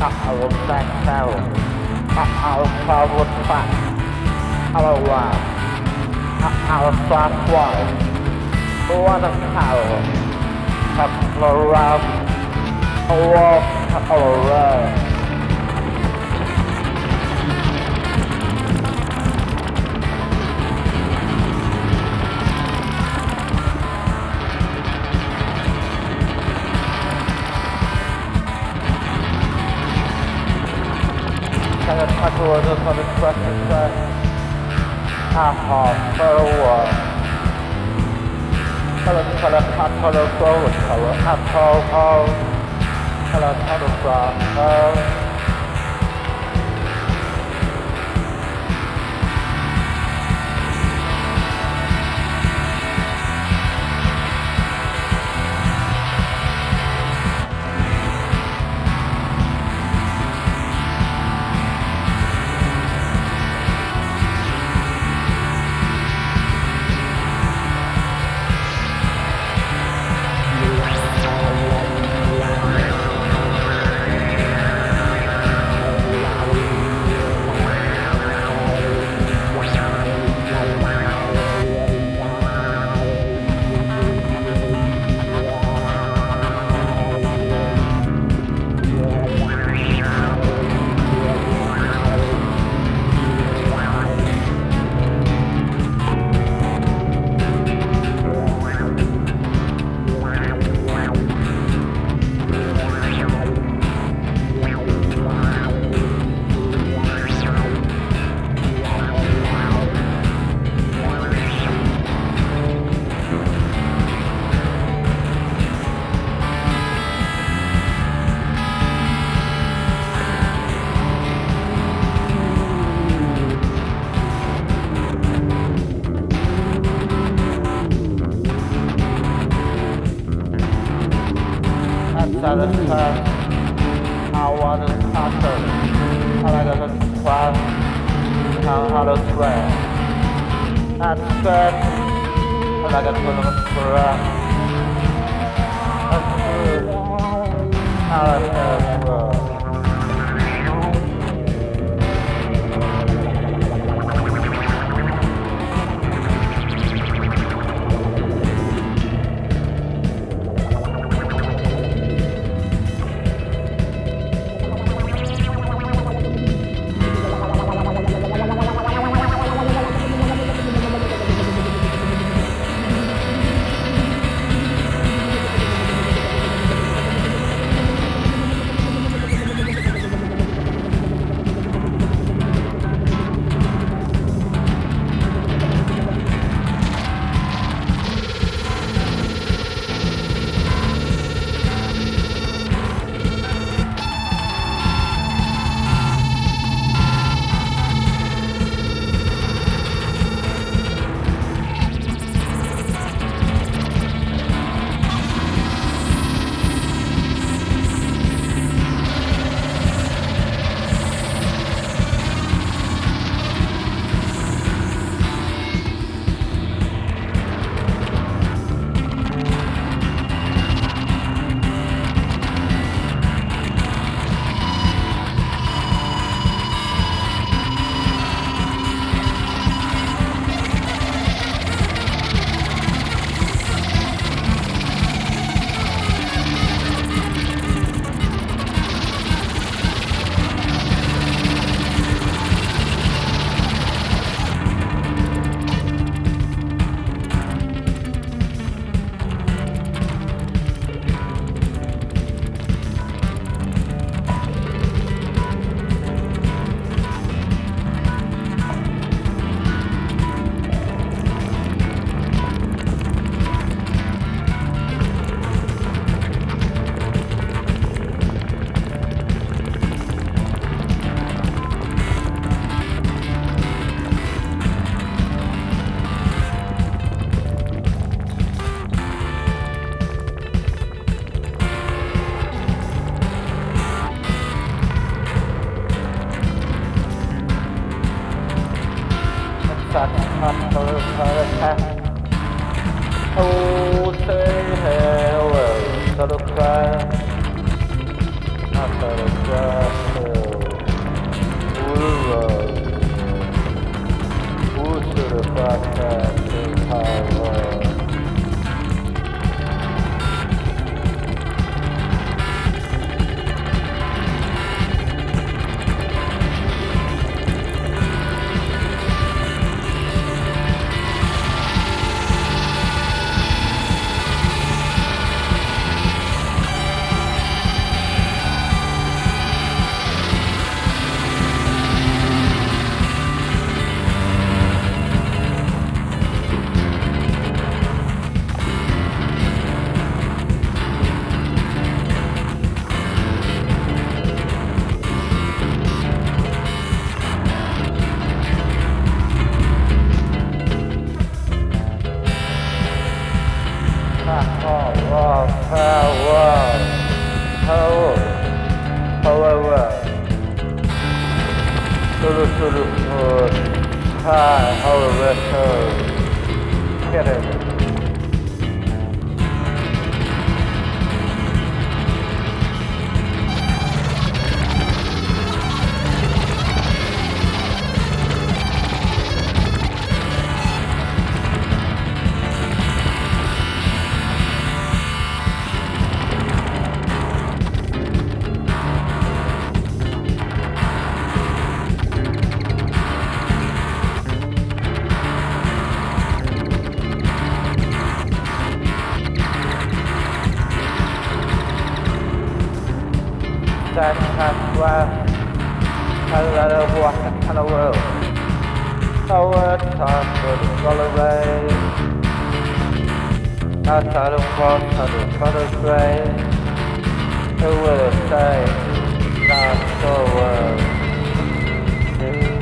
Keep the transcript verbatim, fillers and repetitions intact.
I'll back barrel. I'll forward back. I'll run. I'll fast wide. What a power. I'll run. I'll walk. I'll run. Kind of touch a little on the question set. Aha, forward. Color, color, cut, color, forward, color, up, hold, hold. Color, color, from, hold. Satisfied. I want to tackle. I like to try. How to swear. That's good. I like to put on swear. That's good. I like to swear. Oh, say hello to the fire. outside of grass hill, blue road, who should have thought that in highway? Power, power, power, however, solo, solo, uh, high, however, so, get it. That has where I let her walk the kind of world. Our time for the holiday. Outside of cross, I just got a train. Who will say, not so well.